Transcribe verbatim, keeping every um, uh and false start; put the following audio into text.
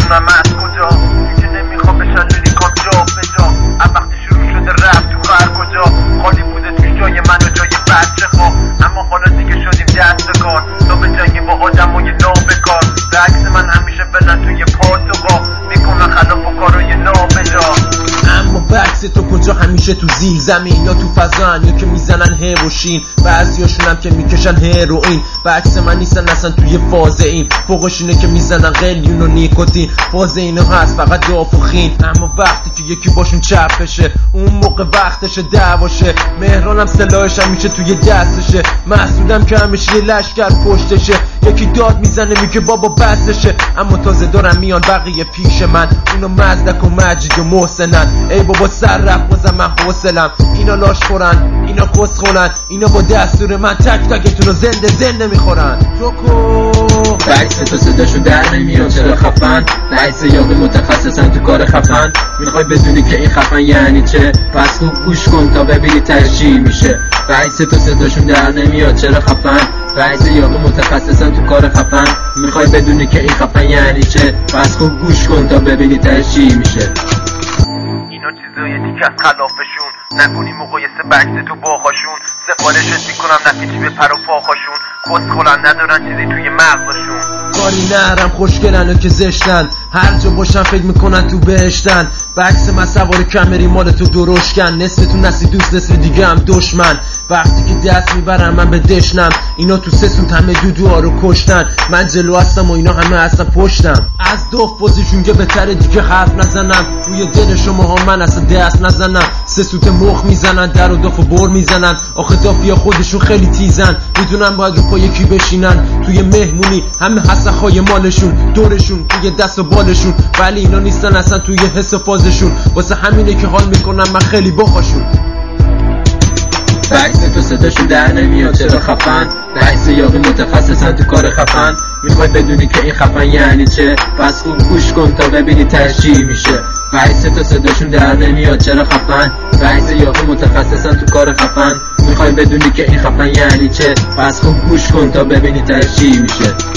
بدونم از کجا که نمیخوام بشن لیریکام جا به جا. از وقتی شروع شده رفت تو هر کجا خالی بوده توش جای من و جای بچه ها، اما حالا دیگه شدیم دستکار تا به جنگی با آدم و یه نابکار. به عکس من همیشه بلند توی پاتوقا میکنن خلاف و کارای نابجا. اما بکس تو کجا؟ همیشه تو زیر زمین یا تو فضان، یا که میزنن هروشین، بعضیاشون هم که میکشن هروئین. بکس من نیستن اصلا توی فاز این، فوقش اینه که میزنن قلیون و نیکوتین. فاز اینو هست فقط داف و خین، اما وقتی که یکی باشون چپ بشه اون موقع وقتشه دعواشه. مهرانم سلاحش همیشه توی دستشه، محسودم که همیشه یه لشکر پشتشه. یکی داد میزنه میگه بابا بسشه، اما تازه دارم میان بقیه پیش من، اونا مزدک و مجید و محسنن. ای بابا سر رفت بازم من حوصلم، اینا لاش خورن اینا کس خورن، اینا با دستور من تک تکتون رو زنده زنده میخورن. جوکو بکس تو صداشون در نمیاد چرا خفن؟ رئیس یاقی متخصصن تو کار خفن. میخوای بدونی که این خفن یعنی چه؟ پس خوب گوش کن تا ببینی ترجیح میشه. رئیس تو صداشون در نمیاد چرا خفن؟ رئیس یاقی متخصصن تو کار خفن. میخوای بدونی که این خفن یعنی چه؟ پس خوب گوش کن تا ببینی ترجیح میشه. اینا چیزای دیگه از خلافشون، نکنی مقایسه بکس تو باهاشون. سفارشت میکنم نتیجه به پر و پاهاشون، کس خورن ندارن چیزی توی مغزشون. کاری نرم خوشگلن و که زشتن، هر جا باشن فکر میکنن تو بهشتن. بکس من سوار کمری مال تو درشکن، نصفتون نسی دوست نصف دیگه هم دشمن. وقتی که دست میبرم من به دشنم، اینا تو سه سوت همه دودوها رو کشتن. من جلو هستم و اینا همه هستن پشتم. از دوف بازیشون که بهتره دیگه حرف نزنم، روی دل شما ها من اصلا دست نزنم. سه سوت مخ میزنن در و داف و بر میزنن، آخه دافیا خودشون خیلی تیزن. میدونن باید رو پا یکی بشینن، توی مهمونی همه حسخای مالشون دورشون توی دست و بالشون، ولی اینا نیستن اصلا توی حس و فازشون. واسه همینه که حال میکنم من خیلی باهاشون. بکس تو صداشون در نمیاد چرا خفن؟ رئیس یاقی متخصصن تو کار خفن. میخوای بدونی که این خفن یعنی چه؟ پس خوب گوش کن تا ببینی ترجیح میشه. رئیس تو صداشون در نمیاد چرا خفن؟ رئیس یاقی متخصصن تو کار خفن. میخوای بدونی که این خفن یعنی چه؟ پس خوب گوش کن تا ببینی ترجیح میشه.